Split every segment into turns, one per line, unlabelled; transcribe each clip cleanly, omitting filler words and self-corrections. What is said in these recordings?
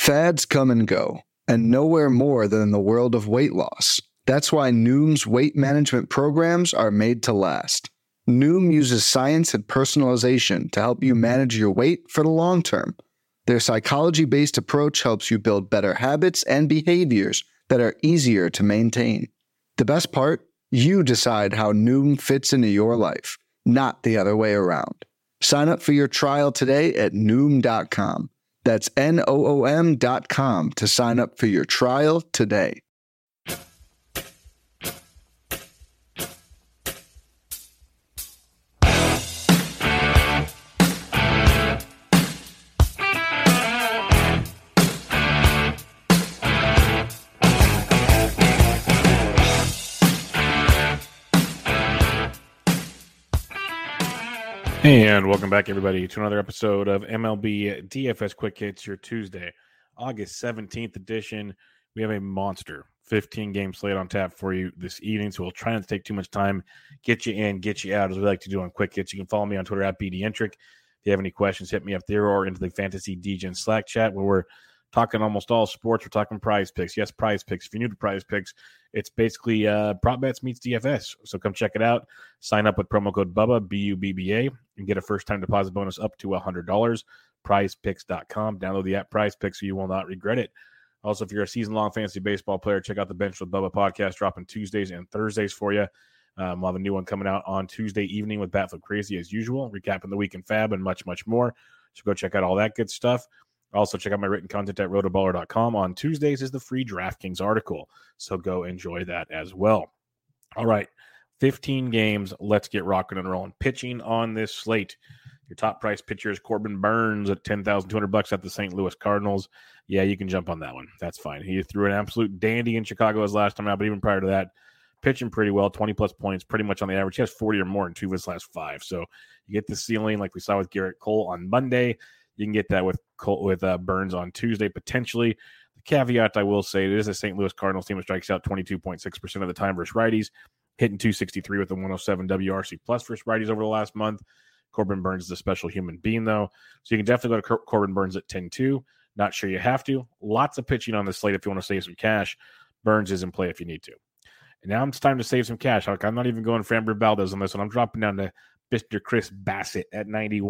Fads come and go, and nowhere more than in the world of weight loss. That's why Noom's weight management programs are made to last. Noom uses science and personalization to help you manage your weight for the long term. Their psychology-based approach helps you build better habits and behaviors that are easier to maintain. The best part? You decide how Noom fits into your life, not the other way around. Sign up for your trial today at Noom.com. That's Noom.com to sign up for your trial today.
And welcome back, everybody, to another episode of MLB DFS Quick Hits, your Tuesday, August 17th edition. We have a monster 15-game slate on tap for you this evening, so we'll try not to take too much time, get you in, get you out, as we like to do on Quick Hits. You can follow me on Twitter at BDentric. If you have any questions, hit me up there or into the Fantasy DGen Slack chat, where we're talking almost all sports. We're talking Prize Picks. Yes, Prize Picks. If you're new to Prize Picks, it's basically prop bets meets DFS. So come check it out. Sign up with promo code BUBBA, BUBBA, and get a first-time deposit bonus up to $100. PrizePicks.com. Download the app Prize Picks so you will not regret it. Also, if you're a season-long fantasy baseball player, check out the Bench with Bubba podcast, dropping Tuesdays and Thursdays for you. We'll have a new one coming out on Tuesday evening with Batflip Crazy as usual, recapping the week in Fab and much, much more. So go check out all that good stuff. Also, check out my written content at rotoballer.com. On Tuesdays is the free DraftKings article, so go enjoy that as well. All right, 15 games. Let's get rocking and rolling. Pitching on this slate, your top price pitcher is Corbin Burns at $10,200 at the St. Louis Cardinals. Yeah, you can jump on that one. That's fine. He threw an absolute dandy in Chicago his last time out, but even prior to that, pitching pretty well, 20-plus points, pretty much on the average. He has 40 or more in 2 of his last 5. So you get the ceiling like we saw with Garrett Cole on Monday. You can get that with Burns on Tuesday, potentially. The caveat I will say, it is a St. Louis Cardinals team that strikes out 22.6% of the time versus righties, hitting .263 with a 107 WRC plus versus righties over the last month. Corbin Burns is a special human being, though. So you can definitely go to Corbin Burns at 10-2. Not sure you have to. Lots of pitching on the slate if you want to save some cash. Burns is in play if you need to. And now it's time to save some cash. I'm not even going Framber Valdez on this one. I'm dropping down to Mr. Chris Bassett at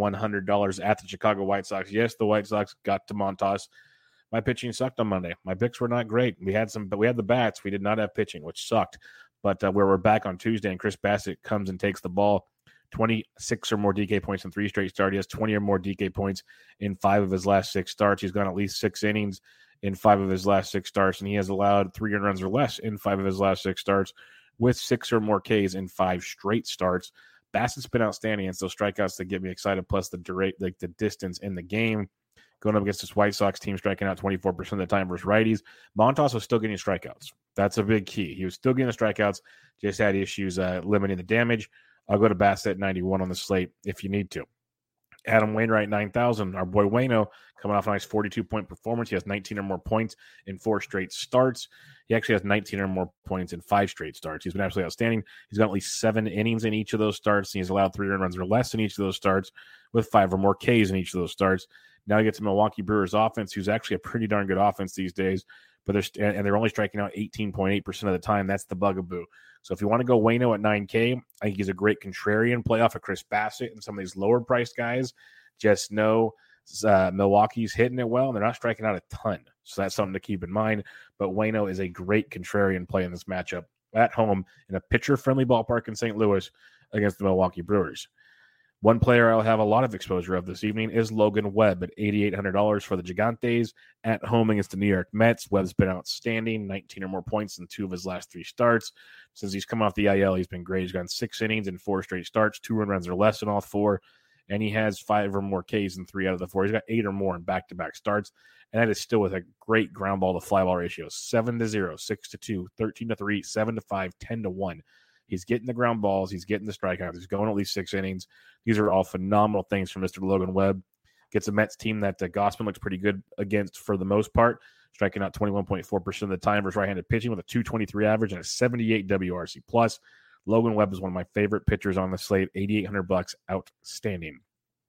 $9,100 at the Chicago White Sox. Yes, the White Sox got to Montas. My pitching sucked on Monday. My picks were not great. We had the bats. We did not have pitching, which sucked. But where we're back on Tuesday, and Chris Bassett comes and takes the ball, 26 or more DK points in 3 straight starts. He has 20 or more DK points in 5 of his last 6 starts. He's gone at least 6 innings in 5 of his last 6 starts, and he has allowed 3 earned runs or less in 5 of his last 6 starts, with 6 or more Ks in 5 straight starts. Bassett's been outstanding, and so strikeouts that get me excited, plus the distance in the game. Going up against this White Sox team, striking out 24% of the time versus righties. Montas was still getting strikeouts. That's a big key. He was still getting the strikeouts, just had issues limiting the damage. I'll go to Bassett at 91 on the slate if you need to. Adam Wainwright, 9,000. Our boy Waino coming off a nice 42-point performance. He has 19 or more points in 4 straight starts. He actually has 19 or more points in 5 straight starts. He's been absolutely outstanding. He's got at least 7 innings in each of those starts. And he's allowed 3 earned runs or less in each of those starts, with 5 or more Ks in each of those starts. Now he gets to Milwaukee Brewers offense, who's actually a pretty darn good offense these days, but they're only striking out 18.8% of the time. That's the bugaboo. So if you want to go Waino at 9K, I think he's a great contrarian play off of Chris Bassett and some of these lower priced guys. Just know Milwaukee's hitting it well, and they're not striking out a ton. So that's something to keep in mind. But Waino is a great contrarian play in this matchup at home in a pitcher-friendly ballpark in St. Louis against the Milwaukee Brewers. One player I'll have a lot of exposure of this evening is Logan Webb at $8,800 for the Gigantes at home against the New York Mets. Webb's been outstanding, 19 or more points in 2 of his last 3 starts. Since he's come off the IL, he's been great. He's gone 6 innings in 4 straight starts, 2 earned runs or less in all 4, and he has 5 or more Ks in 3 out of the 4. He's got 8 or more in back-to-back starts, and that is still with a great ground ball to fly ball ratio, 7-0, 6-2, 13-3, 7-5, 10-1. He's getting the ground balls. He's getting the strikeouts. He's going at least 6 innings. These are all phenomenal things from Mr. Logan Webb. Gets a Mets team that Gausman looks pretty good against for the most part, striking out 21.4% of the time versus right-handed pitching with a 223 average and a 78 WRC+. Logan Webb is one of my favorite pitchers on the slate, $8,800, outstanding.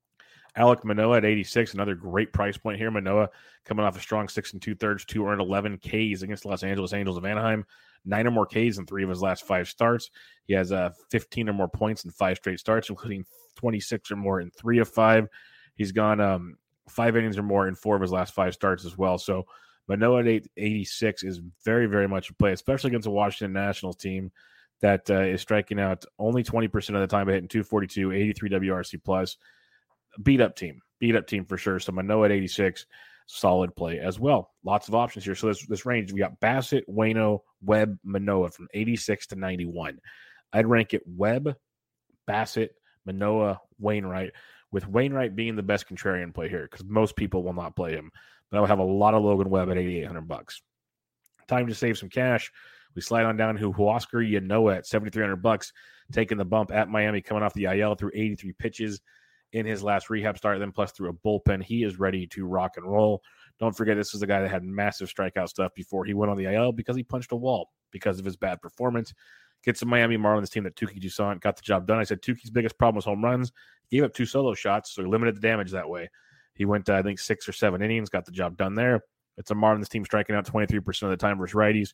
Alek Manoah at 86, another great price point here. Manoah coming off a strong 6 2/3, 2 earned 11 Ks against the Los Angeles Angels of Anaheim. 9 or more Ks in 3 of his last 5 starts. He has 15 or more points in 5 straight starts, including 26 or more in 3 of 5. He's gone 5 innings or more in 4 of his last 5 starts as well. So Manoah at 86 is very, very much a play, especially against a Washington Nationals team that is striking out only 20% of the time by hitting 242, 83 WRC plus. Beat up team for sure. So Manoah at 86, solid play as well. Lots of options here. So this range, we got Bassett, Waino, Webb, Manoah from 86 to 91. I'd rank it Webb, Bassett, Manoah, Wainwright, with Wainwright being the best contrarian play here because most people will not play him. But I would have a lot of Logan Webb at $8,800. Time to save some cash. We slide on down to Huascar Ynoa at $7,300, taking the bump at Miami, coming off the IL through 83 pitches in his last rehab start, then plus through a bullpen. He is ready to rock and roll. Don't forget, this is a guy that had massive strikeout stuff before he went on the IL because he punched a wall because of his bad performance. Gets a Miami Marlins team that Touki Toussaint got the job done. I said Touki's biggest problem was home runs. He gave up 2 solo shots, so he limited the damage that way. He went, I think, 6 or 7 innings, got the job done there. It's a Marlins team striking out 23% of the time versus righties.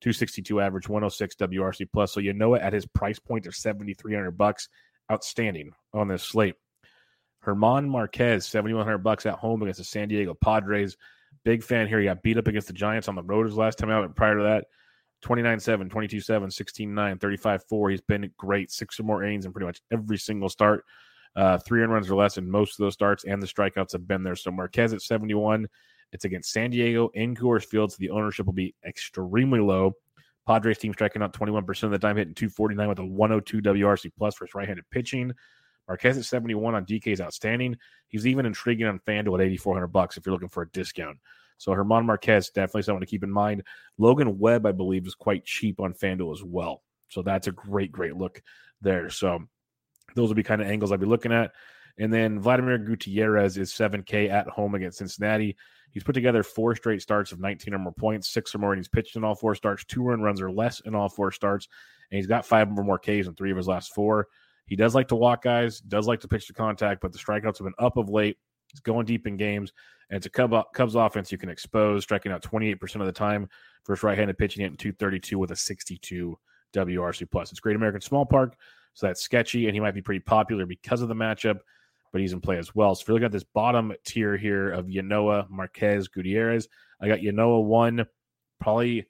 262 average, 106 WRC plus. So Ynoa at his price point of $7,300, outstanding on this slate. German Marquez, $7,100 at home against the San Diego Padres. Big fan here. He got beat up against the Giants on the road his last time out. And prior to that, 29-7, 22-7, 16-9, 35-4. He's been great. 6 or more innings in pretty much every single start. 3 earned runs or less in most of those starts, and the strikeouts have been there. So Marquez at 71. It's against San Diego in Coors Field, so the ownership will be extremely low. Padres team striking out 21% of the time, hitting 249 with a 102 WRC plus for his right-handed pitching. Marquez at 71 on DK is outstanding. He's even intriguing on FanDuel at $8,400 if you're looking for a discount. So German Marquez, definitely someone to keep in mind. Logan Webb, I believe, is quite cheap on FanDuel as well. So that's a great, great look there. So those will be kind of angles I'll be looking at. And then Vladimir Gutierrez is $7K at home against Cincinnati. He's put together 4 straight starts of 19 or more points, 6 or more, and he's pitched in all 4 starts, 2 earned runs or less in all 4 starts, and he's got 5 or more Ks in 3 of his last 4. He does like to walk guys, does like to pitch to contact, but the strikeouts have been up of late. He's going deep in games, and it's a Cubs offense you can expose, striking out 28% of the time for his right-handed pitching, hitting 232 with a 62 WRC plus. It's Great American Small Park, so that's sketchy, and he might be pretty popular because of the matchup, but he's in play as well. So if you look at this bottom tier here of Ynoa, Marquez, Gutierrez, I got Ynoa 1, probably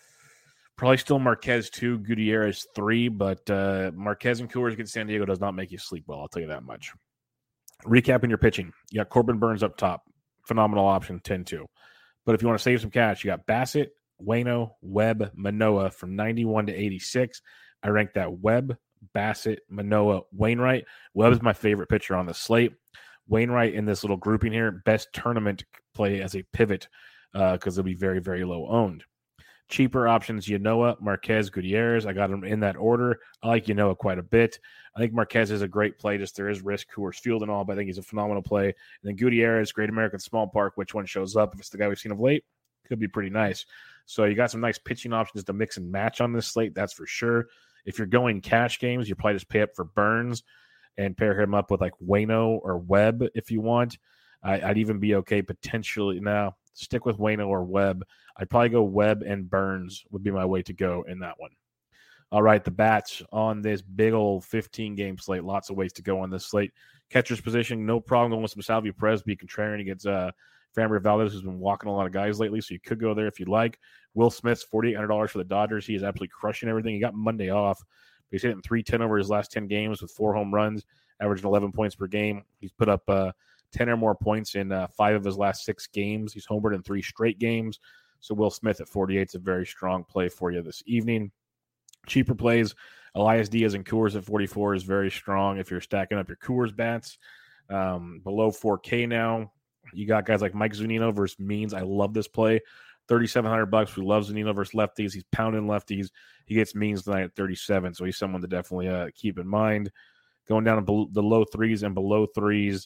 still Marquez 2, Gutierrez 3, but Marquez and Coors against San Diego does not make you sleep well, I'll tell you that much. Recapping your pitching, you got Corbin Burnes up top, phenomenal option, 10-2. But if you want to save some cash, you got Bassett, Waino, Webb, Manoah from 91 to 86. I rank that Webb, Bassett, Manoah, Wainwright. Webb is my favorite pitcher on the slate. Wainwright in this little grouping here, best tournament play as a pivot because they'll be very, very low owned. Cheaper options, Ynoa, Marquez, Gutierrez. I got them in that order. I like Ynoa quite a bit. I think Marquez is a great play. Just there is risk, Coors Field and all, but I think he's a phenomenal play. And then Gutierrez, Great American Small Park. Which one shows up? If it's the guy we've seen of late, could be pretty nice. So you got some nice pitching options to mix and match on this slate, that's for sure. If you're going cash games, you probably just pay up for Burnes and pair him up with like Waino or Webb if you want. I'd even be okay potentially. Now, stick with Waino or Webb. I'd probably go Webb and Burnes would be my way to go in that one. All right, the bats on this big old 15-game slate. Lots of ways to go on this slate. Catcher's position, no problem going with some Salvio Perez, be contrarian against Framber Valdez, who's been walking a lot of guys lately, so you could go there if you'd like. Will Smith's $4,800 for the Dodgers. He is absolutely crushing everything. He got Monday off, but he's hitting .310 over his last 10 games with 4 home runs, averaging 11 points per game. He's put up 10 or more points in 5 of his last 6 games. He's homered in 3 straight games. So Will Smith at 48 is a very strong play for you this evening. Cheaper plays, Elias Diaz and Coors at 44 is very strong if you're stacking up your Coors bats. Below 4K now, you got guys like Mike Zunino versus Means. I love this play. $3,700. We love Zunino versus lefties. He's pounding lefties. He gets Means tonight at 37, so he's someone to definitely keep in mind. Going down to the low 3s and below 3s,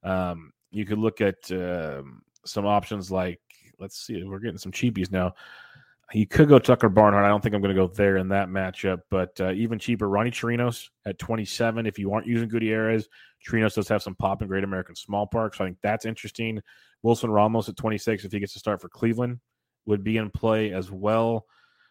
you could look at some options like, let's see, we're getting some cheapies now. You could go Tucker Barnhart. I don't think I'm going to go there in that matchup, but even cheaper, Ronnie Chirinos at 27. If you aren't using Gutierrez, Chirinos does have some pop in Great American Small Park, so I think that's interesting. Wilson Ramos at 26, if he gets to start for Cleveland, would be in play as well.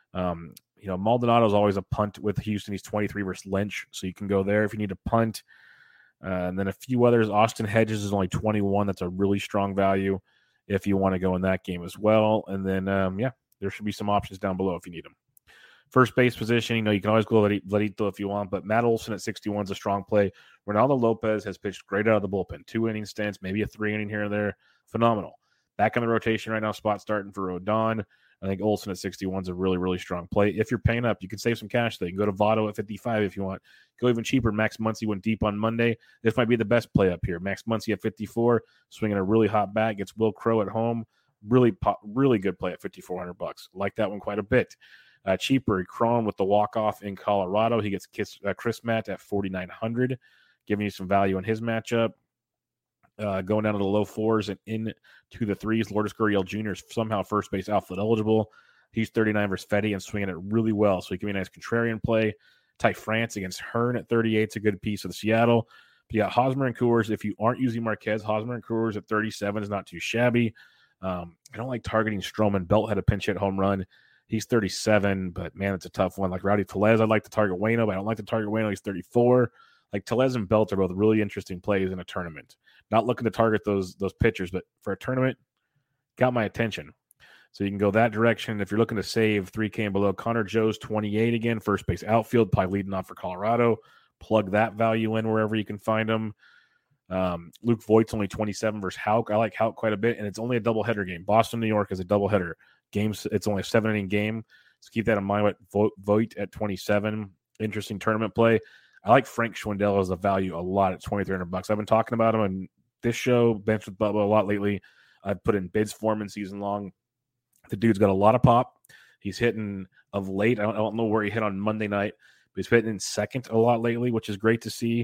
Maldonado is always a punt with Houston. He's 23 versus Lynch, so you can go there if you need a punt. And then a few others. Austin Hedges is only 21. That's a really strong value if you want to go in that game as well. And then, there should be some options down below if you need them. First base position, you can always go Vladito if you want, but Matt Olson at 61 is a strong play. Ronaldo Lopez has pitched great out of the bullpen. 2 inning stints, maybe a 3 inning here and there. Phenomenal. Back in the rotation right now, spot starting for Rodon. I think Olson at 61 is a really, really strong play. If you're paying up, you can save some cash there. You can go to Votto at 55 if you want. Go even cheaper. Max Muncy went deep on Monday. This might be the best play up here. Max Muncy at 54, swinging a really hot bat. Gets Will Crow at home. Really good play at $5,400. Like that one quite a bit. Cheaper, Cron with the walk-off in Colorado. He gets Chris Matt at $4,900, giving you some value in his matchup. Going down to the low 4s and into the 3s. Lourdes Gurriel Jr. is somehow first base outfield eligible. He's 39 versus Fetty and swinging it really well, so he can be a nice contrarian play. Ty France against Hearn at 38 is a good piece of the Seattle. But you got Hosmer and Coors. If you aren't using Marquez, Hosmer and Coors at 37 is not too shabby. I don't like targeting Stroman. Belt had a pinch hit home run. He's 37, but man, it's a tough one. Like Rowdy Tellez, I'd like to target Waino, but I don't like to target Waino. He's 34. Like Tellez and Belt are both really interesting plays in a tournament. Not looking to target those pitchers, but for a tournament, got my attention. So you can go that direction. If you're looking to save 3K and below, Connor Joe's 28 again, first base outfield, probably leading off for Colorado. Plug that value in wherever you can find them. Luke Voigt's only 27 versus Houck. I like Houck quite a bit, and it's only a doubleheader game. Boston, New York is a doubleheader game. It's only a 7-inning game, so keep that in mind. With Voigt at 27, interesting tournament play. I like Frank Schwindel as a value a lot at $2,300. I've been talking about him on this show, Bench with Bubba, a lot lately. I've put in bids for him in season long. The dude's got a lot of pop. He's hitting of late. I don't know where he hit on Monday night, but he's hitting in second a lot lately, which is great to see.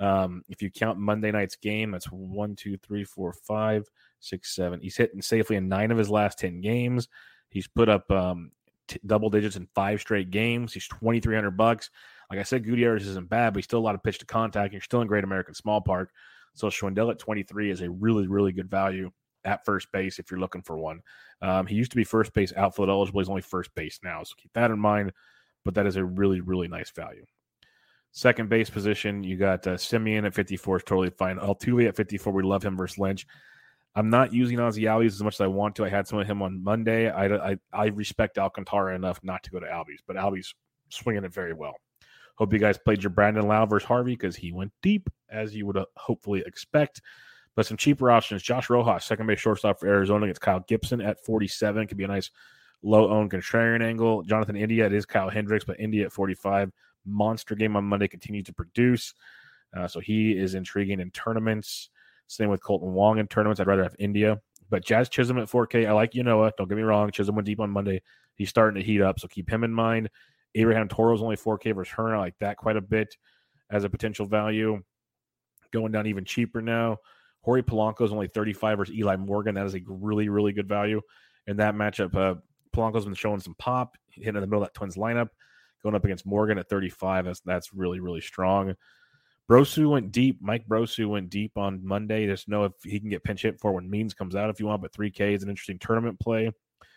If you count Monday night's game, that's 1, 2, 3, 4, 5, 6, 7. He's hitting safely in 9 of his last 10 games. He's put up double digits in 5 straight games. He's $2,300. Like I said, Gutierrez isn't bad, but he's still a lot of pitch to contact. You're still in Great American Small Park. So Schwindel at 23 is a really, really good value at first base if you're looking for one. He used to be first base outfield eligible. He's only first base now, so keep that in mind. But that is a really, really nice value. Second base position, you got Simeon at 54 is totally fine. Altuve at 54, we love him versus Lynch. I'm not using Ozzie Albies as much as I want to. I had some of him on Monday. I respect Alcantara enough not to go to Albies, but Albies swinging it very well. Hope you guys played your Brandon Lau versus Harvey because he went deep, as you would hopefully expect. But some cheaper options. Josh Rojas, second base shortstop for Arizona against Kyle Gibson at 47. Could be a nice low-owned contrarian angle. Jonathan India, it is Kyle Hendricks, but India at 45. Monster game on Monday, continued to produce. So he is intriguing in tournaments. Same with Colton Wong in tournaments. I'd rather have India. But Jazz Chisholm at 4K. I like Yanoa. Don't get me wrong. Chisholm went deep on Monday. He's starting to heat up, so keep him in mind. Abraham Toro's only 4K versus Hearn. I like that quite a bit as a potential value. Going down even cheaper now. Jorge Polanco is only 35 versus Eli Morgan. That is a really, really good value in that matchup. Polanco's been showing some pop, hitting in the middle of that Twins lineup. Going up against Morgan at 35, that's really, really strong. Brosu went deep. Mike Brosu went deep on Monday. Just know if he can get pinch hit for when Means comes out if you want, but 3K is an interesting tournament play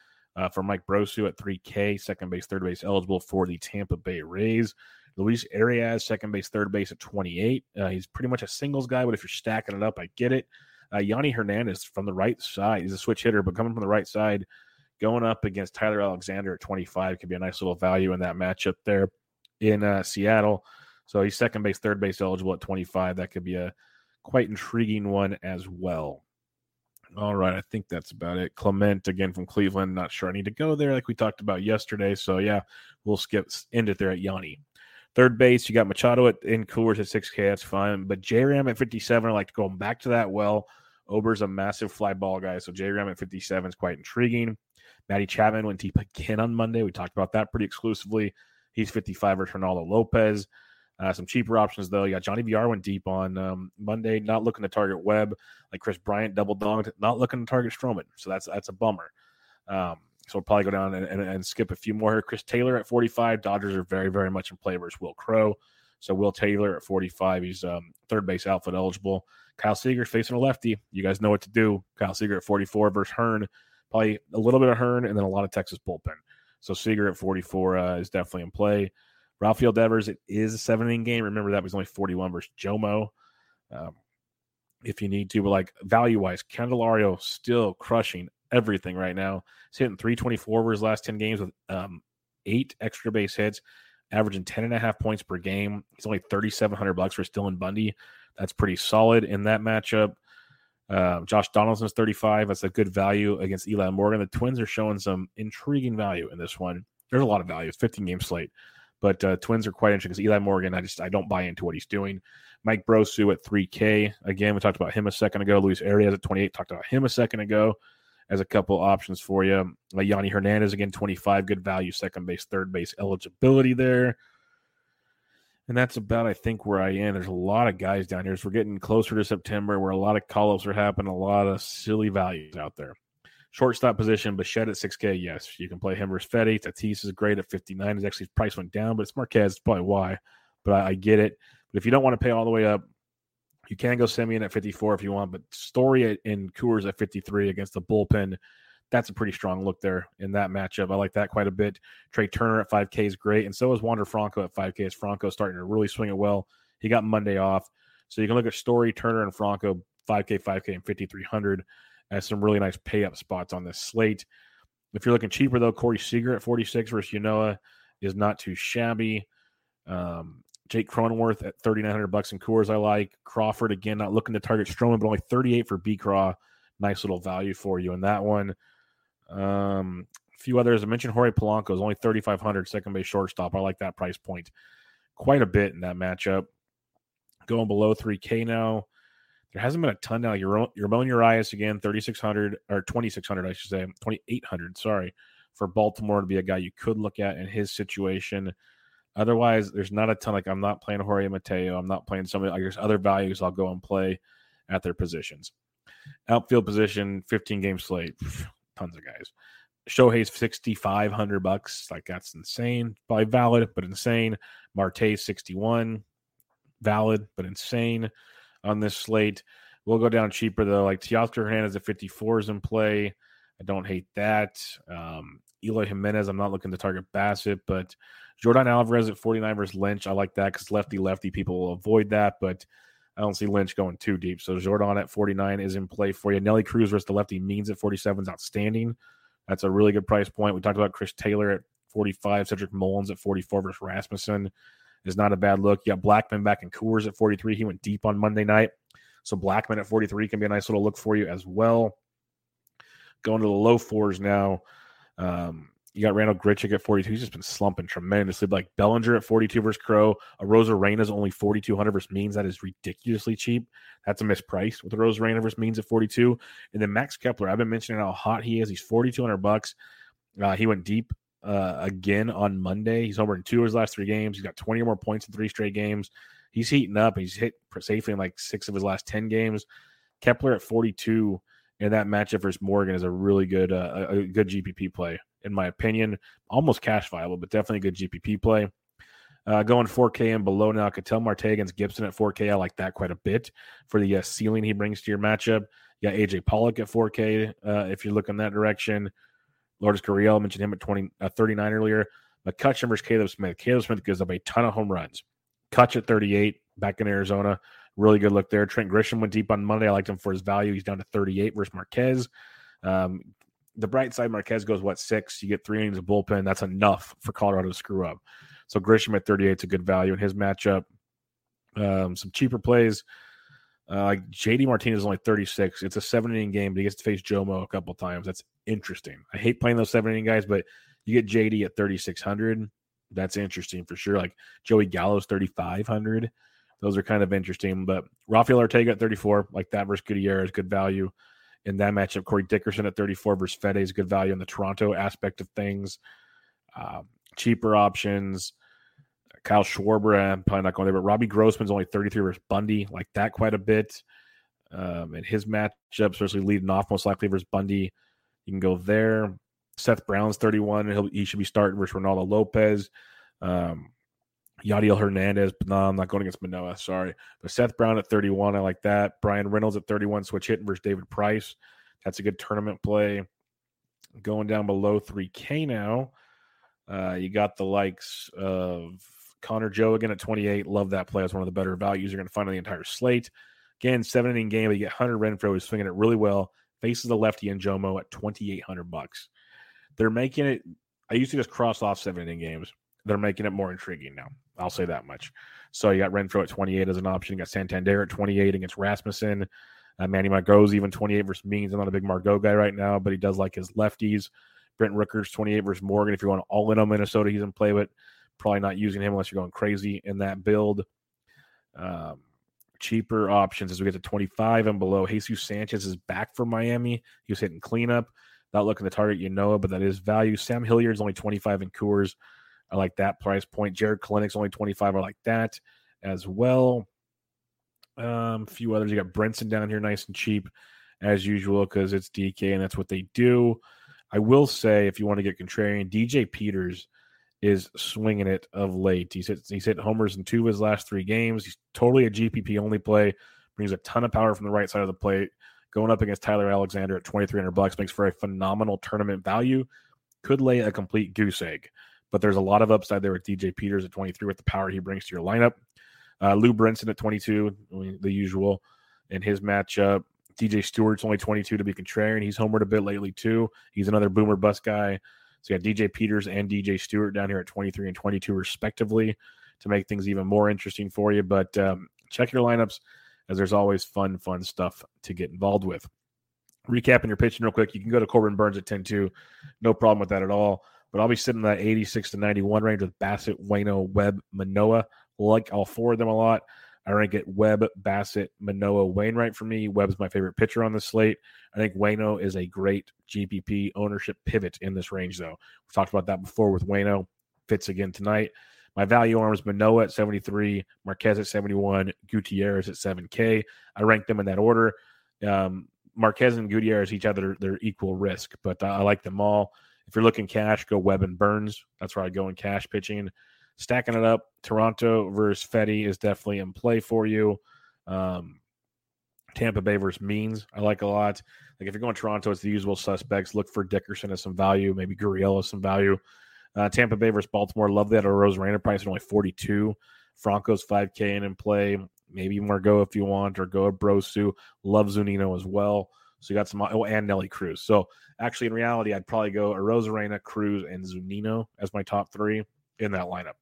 for Mike Brosu at 3K, second base, third base eligible for the Tampa Bay Rays. Luis Arias, second base, third base at 28. He's pretty much a singles guy, but if you're stacking it up, I get it. Yanni Hernandez from the right side. He's a switch hitter, but coming from the right side, going up against Tyler Alexander at 25 could be a nice little value in that matchup there in Seattle. So he's second base, third base eligible at 25. That could be a quite intriguing one as well. All right, I think that's about it. Clement, again, from Cleveland. Not sure I need to go there like we talked about yesterday. So, yeah, we'll end it there at Yanni. Third base, you got Machado in Coors at 6K. That's fine. But J-Ram at 57, I like to go back to that well. Ober's a massive fly ball guy, so J-Ram at 57 is quite intriguing. Matty Chapman went deep again on Monday. We talked about that pretty exclusively. He's 55 versus Ronaldo Lopez. Some cheaper options, though. You got Johnny VR went deep on Monday, not looking to target Webb. Like Chris Bryant double-donged, not looking to target Stroman. So that's a bummer. So we'll probably go down and skip a few more here. Chris Taylor at 45. Dodgers are very, very much in play versus Will Crow. So Will Taylor at 45. He's third base outfield eligible. Kyle Seager's facing a lefty. You guys know what to do. Kyle Seager at 44 versus Hearn. Probably a little bit of Hearn and then a lot of Texas bullpen. So Seager at 44 is definitely in play. Rafael Devers, it is a 7-inning game. Remember, that was only 41 versus Jomo. If you need to, but like value-wise, Candelario still crushing everything right now. He's hitting 324 over his last 10 games with 8 extra base hits, averaging 10.5 points per game. He's only $3,700 for Dylan Bundy. That's pretty solid in that matchup. Josh Donaldson's 35. That's a good value against Eli Morgan. The Twins are showing some intriguing value in this one. There's a lot of value. It's 15-game slate. But Twins are quite interesting because Eli Morgan, I don't buy into what he's doing. Mike Brosu at 3K. Again, we talked about him a second ago. Luis Arias at 28. Talked about him a second ago as a couple options for you. Yanni Hernandez, again, 25. Good value, second base, third base eligibility there. And that's about, I think, where I am. There's a lot of guys down here. So we're getting closer to September where a lot of call-ups are happening, a lot of silly values out there. Shortstop position, Bichette at 6K, yes. You can play him versus Fetty. Tatis is great at 59. His actually price went down, but it's Marquez. It's probably why. But I get it. But if you don't want to pay all the way up, you can go Semien at 54 if you want. But Story and Coors at 53 against the bullpen, that's a pretty strong look there in that matchup. I like that quite a bit. Trey Turner at 5K is great. And so is Wander Franco at 5K. As Franco starting to really swing it well. He got Monday off. So you can look at Story, Turner, and Franco, 5K, and 5,300 as some really nice pay-up spots on this slate. If you're looking cheaper, though, Corey Seager at 46 versus Ynoa is not too shabby. Jake Cronenworth at $3,900 in Coors I like. Crawford, again, not looking to target Stroman, but only 38 for B-Craw. Nice little value for you in that one. A few others. I mentioned Jorge Polanco is only 3,500, second base shortstop. I like that price point quite a bit in that matchup. Going below 3K now. There hasn't been a ton now. Ramon Urias, again, 3,600, or 2,600, I should say. 2,800, sorry, for Baltimore to be a guy you could look at in his situation. Otherwise, there's not a ton. Like, I'm not playing Jorge Mateo. I'm not playing somebody. Like, there's other values I'll go and play at their positions. Outfield position, 15-game slate. Tons of guys. Shohei's $6,500. Like, that's insane. Probably valid, but insane. Marte's 61. Valid, but insane on this slate. We'll go down cheaper, though. Like, Teoscar Hernandez at 54 is in play. I don't hate that. Eloy Jimenez, I'm not looking to target Bassett, but Jordan Alvarez at 49 versus Lynch. I like that because lefty people will avoid that, but I don't see Lynch going too deep. So Jordan at 49 is in play for you. Nelly Cruz versus the lefty Means at 47 is outstanding. That's a really good price point. We talked about Chris Taylor at 45, Cedric Mullins at 44 versus Rasmussen is not a bad look. You got Blackman back in Coors at 43. He went deep on Monday night. So Blackman at 43 can be a nice little look for you as well. Going to the low fours now. You got Randall Grichuk at 42. He's just been slumping tremendously. Like Bellinger at 42 versus Crow. A Rosarena is only 4,200 versus Means. That is ridiculously cheap. That's a misprice with the Rosarena versus Means at 42. And then Max Kepler, I've been mentioning how hot he is. He's $4,200. He went deep again on Monday. He's over in 2 of his last 3 games. He's got 20 or more points in 3 straight games. He's heating up. He's hit safely in like 6 of his last 10 games. Kepler at 42 in that matchup versus Morgan is a really good a good GPP play, in my opinion. Almost cash viable, but definitely a good GPP play. Going 4K and below now, Ketel Marte against Gibson at 4K. I like that quite a bit for the ceiling he brings to your matchup. You got AJ Pollock at 4K if you look in that direction. Lourdes Gurriel, mentioned him at 39 earlier. McCutcheon versus Caleb Smith. Caleb Smith gives up a ton of home runs. Kutch at 38, back in Arizona. Really good look there. Trent Grisham went deep on Monday. I liked him for his value. He's down to 38 versus Marquez. The bright side, Marquez goes, 6? You get 3 innings of bullpen. That's enough for Colorado to screw up. So Grisham at 38 is a good value in his matchup. Some cheaper plays. Like JD Martinez is only 36. It's a 7-inning game, but he gets to face Jomo a couple times. That's interesting. I hate playing those 7-inning guys, but you get JD at 3,600. That's interesting for sure. Like Joey Gallo's 3,500. Those are kind of interesting. But Rafael Ortega at 34, like that versus Gutierrez, good value in that matchup. Corey Dickerson at 34 versus Fede is good value in the Toronto aspect of things. Cheaper options. Kyle Schwarber, I'm probably not going there, but Robbie Grossman's only 33 versus Bundy, like that quite a bit. And his matchup, especially leading off most likely versus Bundy, you can go there. Seth Brown's 31. He should be starting versus Ronaldo Lopez. Yadiel Hernandez. No, I'm not going against Manoah. Sorry. But Seth Brown at 31. I like that. Brian Reynolds at 31. Switch hitting versus David Price. That's a good tournament play. Going down below 3K now. You got the likes of Connor Joe again at 28. Love that play. That's one of the better values you're going to find on the entire slate. Again, 7-inning game. But you get Hunter Renfroe who's swinging it really well. Faces the lefty and Jomo at $2,800. They're making it. I used to just cross off 7-inning games. They're making it more intriguing now. I'll say that much. So you got Renfroe at 28 as an option. You got Santander at 28 against Rasmussen. Manny Margot's even 28 versus Means. I'm not a big Margot guy right now, but he does like his lefties. Brent Rooker's 28 versus Morgan. If you're going all in on Minnesota, he's in play, but probably not using him unless you're going crazy in that build. Cheaper options as we get to 25 and below. Jesus Sanchez is back for Miami. He was hitting cleanup. Not looking to target Yanoa, but that is value. Sam Hilliard's only 25 in Coors. I like that price point. Jared Kalenick's only 25. I like that as well. A few others. You got Brinson down here nice and cheap as usual because it's DK and that's what they do. I will say if you want to get contrarian, DJ Peters is swinging it of late. He's hit homers in 2 of his last 3 games. He's totally a GPP only play. Brings a ton of power from the right side of the plate. Going up against Tyler Alexander at $2,300 makes for a phenomenal tournament value. Could lay a complete goose egg. But there's a lot of upside there with DJ Peters at 23 with the power he brings to your lineup. Lou Brinson at 22, the usual in his matchup. DJ Stewart's only 22 to be contrarian. He's homered a bit lately too. He's another boomer bust guy. So you got DJ Peters and DJ Stewart down here at 23 and 22 respectively to make things even more interesting for you. But check your lineups as there's always fun stuff to get involved with. Recapping your pitching real quick, you can go to Corbin Burns at 10-2. No problem with that at all. But I'll be sitting in that 86 to 91 range with Bassett, Waino, Webb, Manoah. Like all 4 of them a lot. I rank it Webb, Bassett, Manoah, Wainwright for me. Webb's my favorite pitcher on the slate. I think Waino is a great GPP ownership pivot in this range, though. We've talked about that before with Waino. Fits again tonight. My value arms, Manoah at 73, Marquez at 71, Gutierrez at 7K. I rank them in that order. Marquez and Gutierrez each have their equal risk, but I like them all. If you're looking cash, go Webb and Burns. That's where I go in cash pitching. Stacking it up, Toronto versus Fetty is definitely in play for you. Tampa Bay versus Means, I like a lot. Like if you're going Toronto, it's the usual suspects. Look for Dickerson as some value, maybe Gurriel as some value. Tampa Bay versus Baltimore, love that. A Rosarena price at only 42. Franco's 5K in play. Maybe Margot if you want, or go Brosu. Love Zunino as well. So you got some, and Nelly Cruz. So actually, in reality, I'd probably go Arozarena, Cruz, and Zunino as my top 3 in that lineup.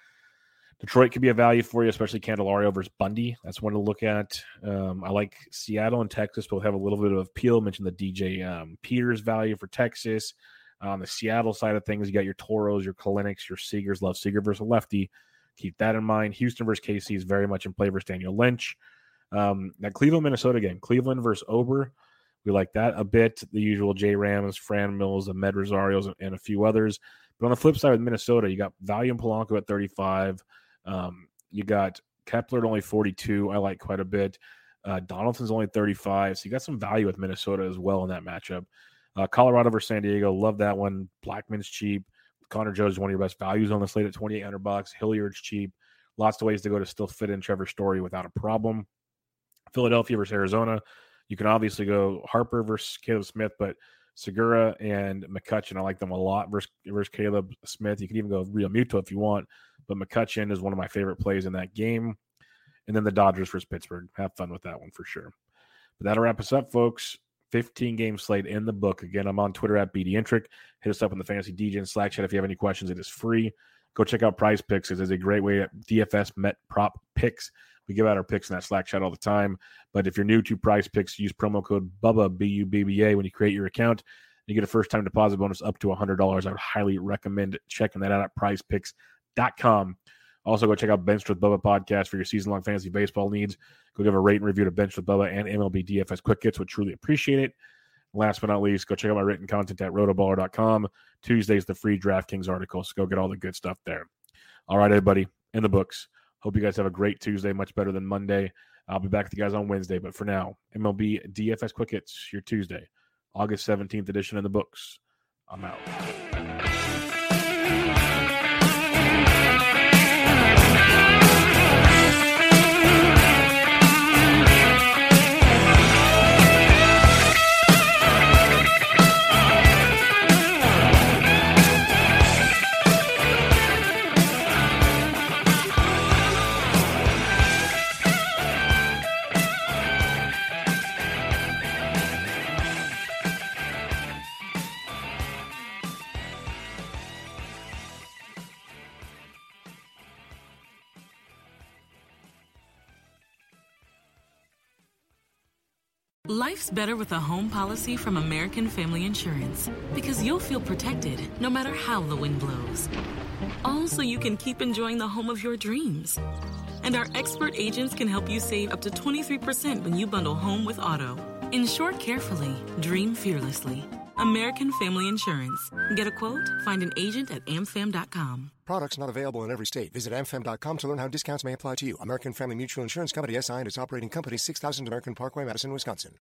Detroit could be a value for you, especially Candelario versus Bundy. That's one to look at. I like Seattle and Texas, both have a little bit of appeal. Mentioned the DJ Peters value for Texas. On the Seattle side of things, you got your Toros, your Kalinix, your Seagers. Love Seager versus lefty. Keep that in mind. Houston versus KC is very much in play versus Daniel Lynch. That Cleveland-Minnesota game, Cleveland versus Ober. We like that a bit. The usual J. Rams, Fran Mills, Ahmed Rosarios, and a few others. But on the flip side with Minnesota, you got Valiant Polanco at 35. You got Kepler at only 42. I like quite a bit. Donaldson's only 35. So you got some value with Minnesota as well in that matchup. Colorado versus San Diego. Love that one. Blackman's cheap. Connor Joe is one of your best values on the slate at $2,800. Hilliard's cheap. Lots of ways to go to still fit in Trevor Story without a problem. Philadelphia versus Arizona. You can obviously go Harper versus Caleb Smith, but Segura and McCutchen, I like them a lot versus Caleb Smith. You can even go Real Muto if you want, but McCutchen is one of my favorite plays in that game. And then the Dodgers versus Pittsburgh. Have fun with that one for sure. But that'll wrap us up, folks. 15-game slate in the book. Again, I'm on Twitter at BDintric. Hit us up in the Fantasy DJ and Slack chat if you have any questions. It is free. Go check out Prize Picks. It is a great way at DFS Met Prop Picks. We give out our picks in that Slack chat all the time. But if you're new to Prize Picks, use promo code BUBBA, B-U-B-B-A, when you create your account. You get a first-time deposit bonus up to $100. I would highly recommend checking that out at prizepicks.com. Also, go check out Benched with Bubba podcast for your season-long fantasy baseball needs. Go give a rate and review to Benched with Bubba and MLB DFS Quick Hits. Would truly appreciate it. Last but not least, go check out my written content at rotoballer.com. Tuesday's the free DraftKings article, so go get all the good stuff there. All right, everybody, in the books. Hope you guys have a great Tuesday, much better than Monday. I'll be back with you guys on Wednesday, but for now, MLB DFS Quick Hits, your Tuesday, August 17th edition in the books. I'm out.
Life's better with a home policy from American Family Insurance because you'll feel protected no matter how the wind blows. All so you can keep enjoying the home of your dreams. And our expert agents can help you save up to 23% when you bundle home with auto. Insure carefully, dream fearlessly. American Family Insurance. Get a quote? Find an agent at amfam.com.
Products not available in every state. Visit amfam.com to learn how discounts may apply to you. American Family Mutual Insurance Company, SI, and its operating company, 6000 American Parkway, Madison, Wisconsin.